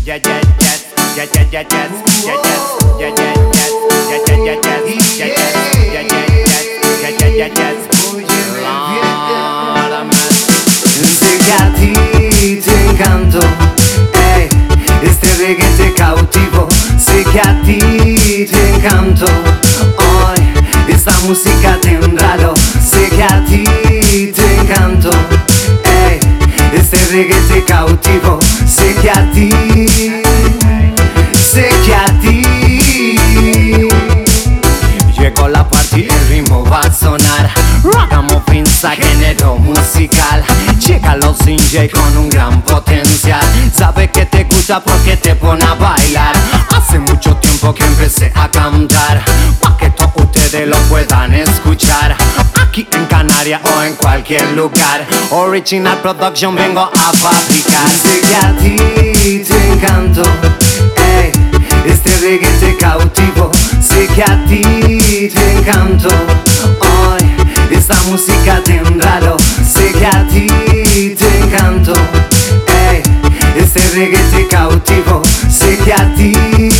Sé que a ti te encantó, este reggae te cautivó. Sé que a ti te encantó, hoy esta música te enraló. Sé que a ti te encantó, este reggae te cautivó. Sé que a ti, sé que a ti. Llegó la party, el ritmo va a sonar. Ragamuffin, género musical. Llega los DJ con un gran potencial. Sabe que te gusta porque te pone a bailar. Hace mucho tiempo que empecé a cantar, pa' que todos ustedes lo puedan escuchar. Aquí en Canarias o en cualquier lugar, Original Production vengo a fabricar. Sé que a ti te encantó, este reggae te cautivó. Sé que a ti te encantó, hoy esta música te enraló. Sé que a ti te encantó, este reggae te cautivó. Sé que a ti,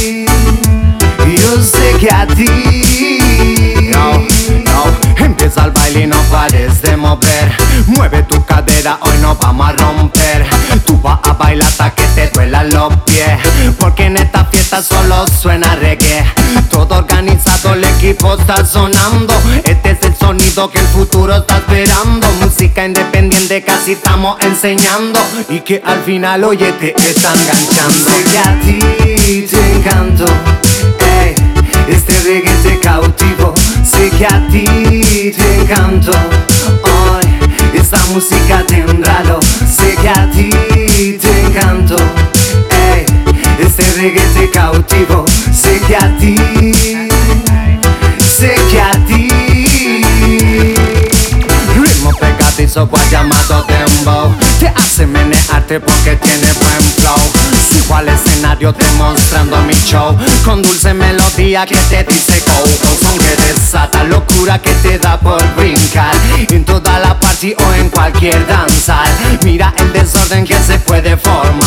yo sé que a ti. Empieza el baile y no pares de mover. Mueve tu cadera, hoy no vamos a romper. Tú vas a bailar hasta que te duelan los pies, porque en esta fiesta solo suena reggae. Todo organizado, el equipo está sonando. Este es el sonido que el futuro está esperando. Música independiente casi estamos enseñando, y que al final, oye, te está enganchando. Sé que a ti te encantó, este reggae te cautivó. Sé que a ti te encantó, hoy esta música te enraló. Sé que a ti te encantó, este reggae te cautivó. Sé que a ti, sé que a ti. Ritmo pegadizo llamado dembow, te hace menearte porque tiene buen flow. Sigo al escenario demostrando mi show, con dulce melodía que te dice go, go. Son que desata locura que te da por brincar en toda la party o en cualquier danzar. Mira el desorden que se puede formar.